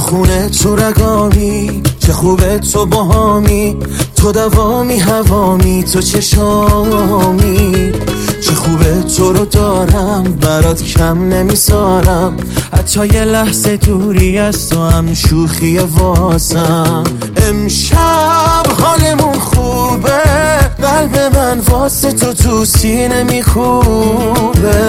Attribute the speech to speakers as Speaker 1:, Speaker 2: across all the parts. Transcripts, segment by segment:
Speaker 1: خونه تو رگامی، چه خوبه تو باهامی، تو دوامی هوامی، تو چشامی. چه خوبه تو رو دارم، برات کم نمیذارم، حتی یه لحظه دوری از تو هم شوخی واسم. امشب حالمون خوبه، قلب من واسه تو سینه میخوبه.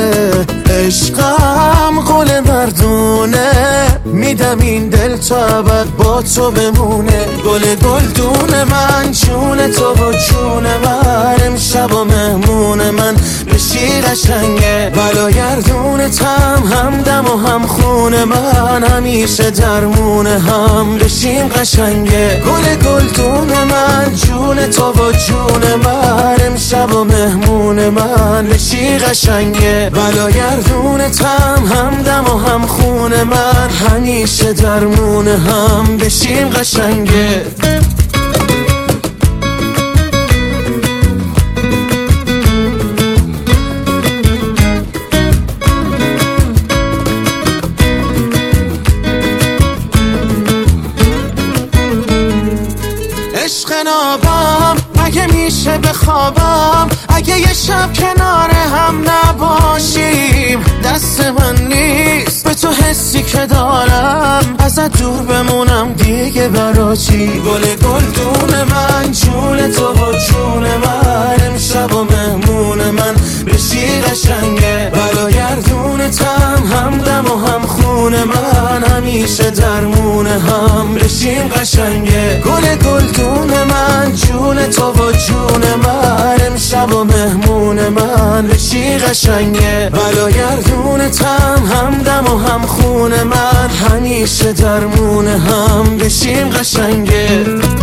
Speaker 1: عشقم قول مردونه، میدم این دل تا ابد با تو بمونه. گل گلدون من، جون تو و جون من، امشب و مهمون من بشی قشنگه. بلاگردونتم، همدم و هم خون من، همیشه درمون هم بشیم قشنگه. گل گلدون من، جون تو و جون من، امشب و مهمون من بشی قشنگه. بلاگردونتم، همدم و هم خون من، همیشه درمون هم بشیم قشنگه. عشق نابم اگه میشه بخوابم، اگه یه شب کنار هم نباشیم. دست من نیست به تو حسی که دارم، ازت دور بمونم دیگه برا چی؟ گل گلدون من، جون تو و جون من، امشب و مهمون من بشی قشنگه. بلاگردونتم، همدم و هم خون من، همیشه درمون هم بشیم قشنگه. گل گلدون من، جون تو و جون من، امشب و مهمون من بشی قشنگه. بلاگردونتم، همدم و هم خون من، همیشه درمون هم بشیم قشنگه.